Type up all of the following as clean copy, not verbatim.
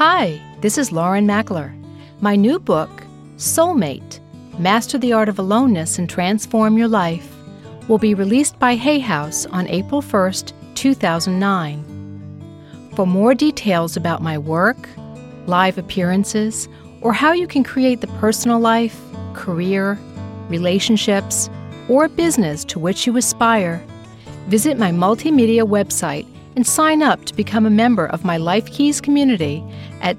Hi, this is Lauren Mackler. My new book, Soulmate, Master the Art of Aloneness and Transform Your Life, will be released by Hay House on April 1st, 2009. For more details about my work, live appearances, or how you can create the personal life, career, relationships, or business to which you aspire, visit my multimedia website and sign up to become a member of my Life Keys community at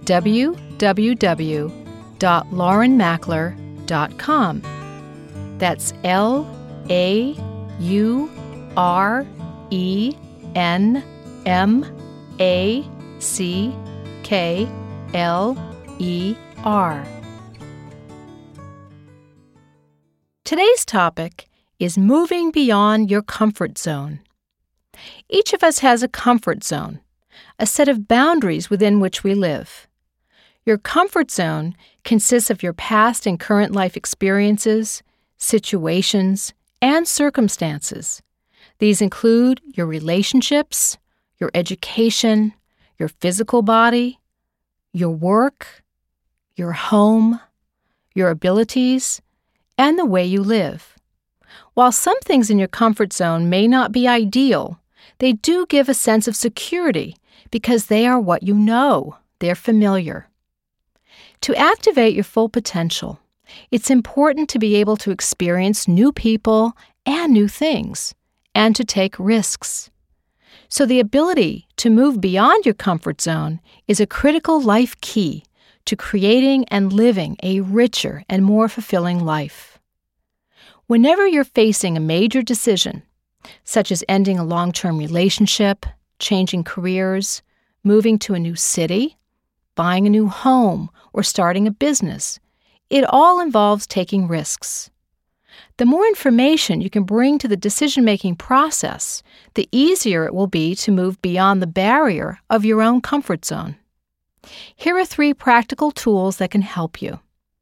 www.laurenmackler.com. That's LaurenMackler. Today's topic is moving beyond your comfort zone. Each of us has a comfort zone, a set of boundaries within which we live. Your comfort zone consists of your past and current life experiences, situations, and circumstances. These include your relationships, your education, your physical body, your work, your home, your abilities, and the way you live. While some things in your comfort zone may not be ideal, they do give a sense of security because they are what you know. They're familiar. To activate your full potential, it's important to be able to experience new people and new things, and to take risks. So the ability to move beyond your comfort zone is a critical life key to creating and living a richer and more fulfilling life. Whenever you're facing a major decision, such as ending a long-term relationship, changing careers, moving to a new city, buying a new home, or starting a business, it all involves taking risks. The more information you can bring to the decision-making process, the easier it will be to move beyond the barrier of your own comfort zone. Here are 3 practical tools that can help you.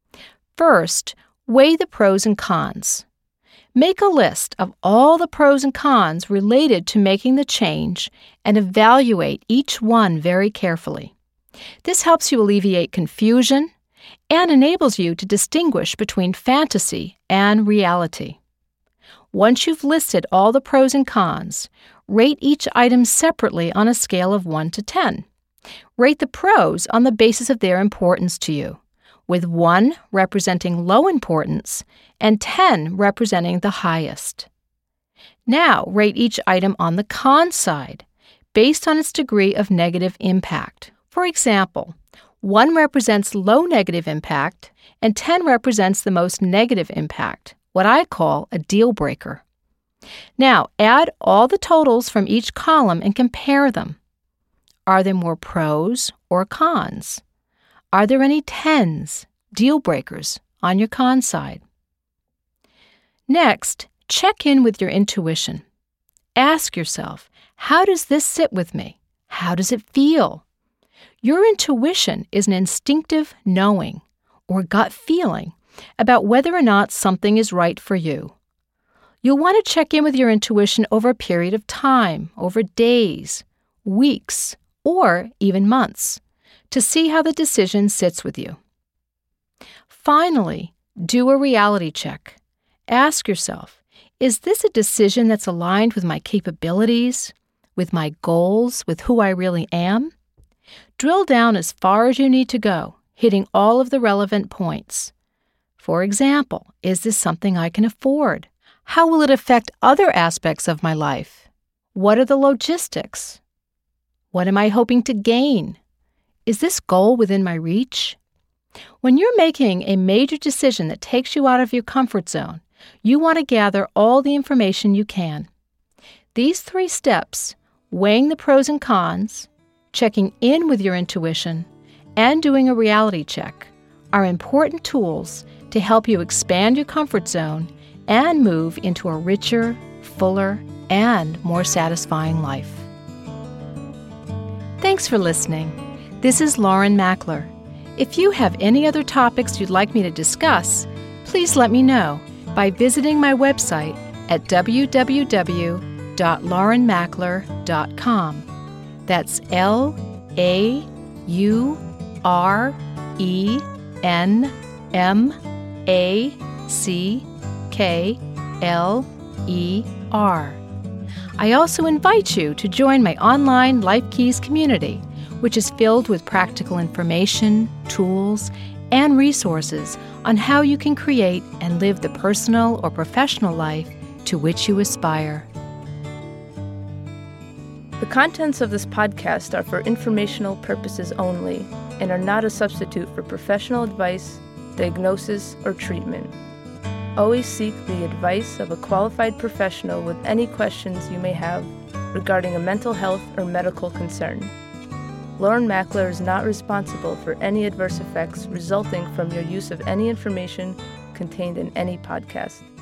First, weigh the pros and cons. Make a list of all the pros and cons related to making the change and evaluate each one very carefully. This helps you alleviate confusion and enables you to distinguish between fantasy and reality. Once you've listed all the pros and cons, rate each item separately on a scale of 1 to 10. Rate the pros on the basis of their importance to you, with 1 representing low importance and 10 representing the highest. Now, rate each item on the con side, based on its degree of negative impact. For example, 1 represents low negative impact, and 10 represents the most negative impact, what I call a deal breaker. Now, add all the totals from each column and compare them. Are there more pros or cons? Are there any 10s, deal breakers, on your con side? Next, check in with your intuition. Ask yourself, how does this sit with me? How does it feel? Your intuition is an instinctive knowing or gut feeling about whether or not something is right for you. You'll want to check in with your intuition over a period of time, over days, weeks, or even months, to see how the decision sits with you. Finally, do a reality check. Ask yourself, is this a decision that's aligned with my capabilities, with my goals, with who I really am? Drill down as far as you need to go, hitting all of the relevant points. For example, is this something I can afford? How will it affect other aspects of my life? What are the logistics? What am I hoping to gain? Is this goal within my reach? When you're making a major decision that takes you out of your comfort zone, you want to gather all the information you can. These 3 steps, weighing the pros and cons, checking in with your intuition, and doing a reality check, are important tools to help you expand your comfort zone and move into a richer, fuller, and more satisfying life. Thanks for listening. This is Lauren Mackler. If you have any other topics you'd like me to discuss, please let me know by visiting my website at www.laurenmackler.com. That's LaurenMackler.com. RENMACKLER. I also invite you to join my online Life Keys community, which is filled with practical information, tools, and resources on how you can create and live the personal or professional life to which you aspire. The contents of this podcast are for informational purposes only and are not a substitute for professional advice, diagnosis, or treatment. Always seek the advice of a qualified professional with any questions you may have regarding a mental health or medical concern. Lauren Mackler is not responsible for any adverse effects resulting from your use of any information contained in any podcast.